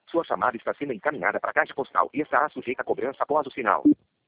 Sua chamada está sendo encaminhada para a caixa postal e estará sujeita a cobrança após o sinal.